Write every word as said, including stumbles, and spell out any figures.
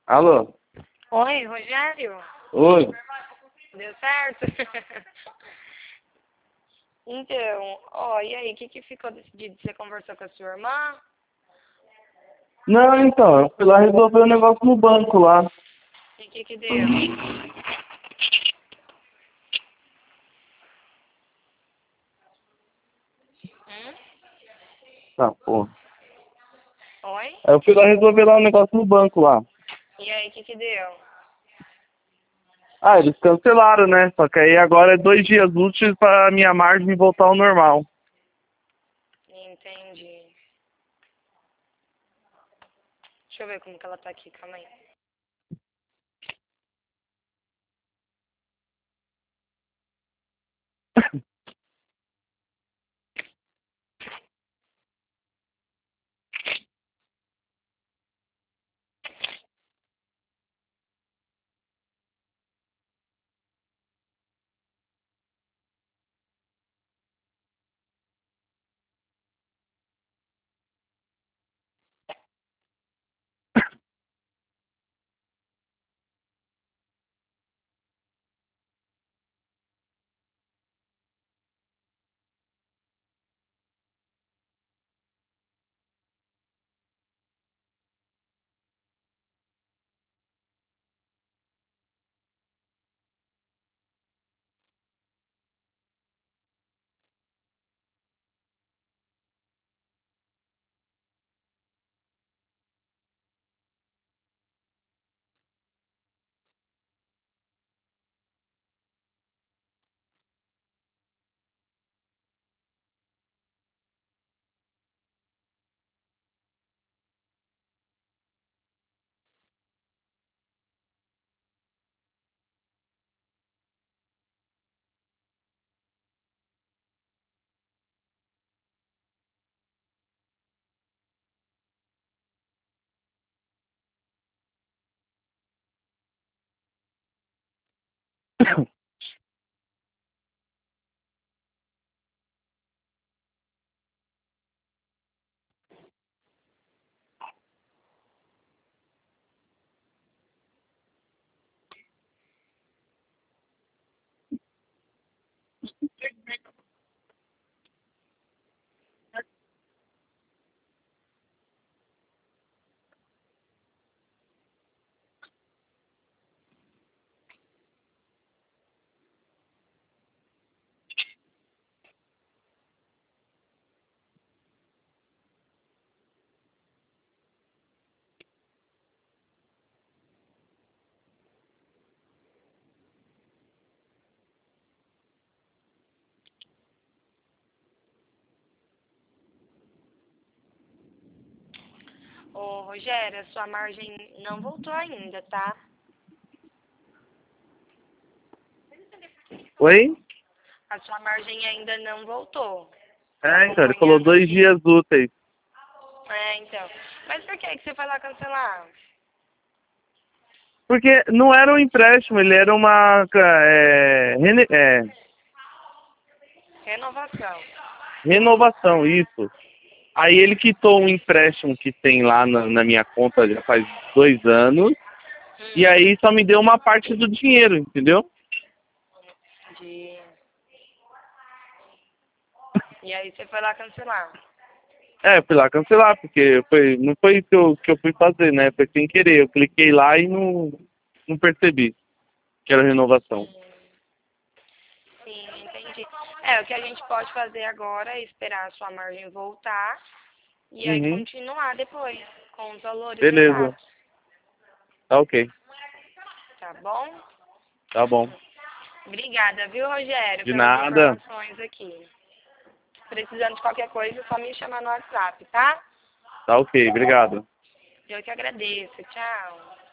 Alô? Oi, Rogério? Oi? Deu certo? Então, ó, e aí, o que que ficou decidido? Você conversou com a sua irmã? Não, então, eu fui lá resolver o negócio no banco lá. E o que que deu? Hum? Tá, pô. Oi? Aí eu fui lá resolver lá o negócio no banco lá. E aí, o que que deu? Ah, eles cancelaram, né? Só que aí agora é dois dias úteis pra minha margem voltar ao normal. Entendi. Deixa eu ver como que ela tá aqui, calma aí. Ô, Rogério, a sua margem não voltou ainda, tá? Oi? A sua margem ainda não voltou. Tá É, então, ele falou acompanhando dois aqui. dias úteis. É, então. Mas por que que você foi lá cancelar? Porque não era um empréstimo, ele era uma é, rene- é, Renovação. renovação, isso. Aí ele quitou um empréstimo que tem lá na, na minha conta já faz dois anos. E Hum, aí só me deu uma parte do dinheiro, entendeu? de... E aí você foi lá cancelar. É, fui lá cancelar, porque foi, não foi isso que eu, que eu fui fazer, né? Foi sem querer. Eu cliquei lá e não, não percebi que era renovação. Sim, entendi. É, o que a gente pode fazer agora é esperar a sua margem voltar e aí Uhum. continuar depois com os valores Beleza. exatos, Tá ok. tá bom? Tá bom. Obrigada, viu, Rogério, De pelas nada. informações aqui. Precisando de qualquer coisa, é só me chamar no WhatsApp, tá? Tá ok. Obrigado. Eu que agradeço. Tchau.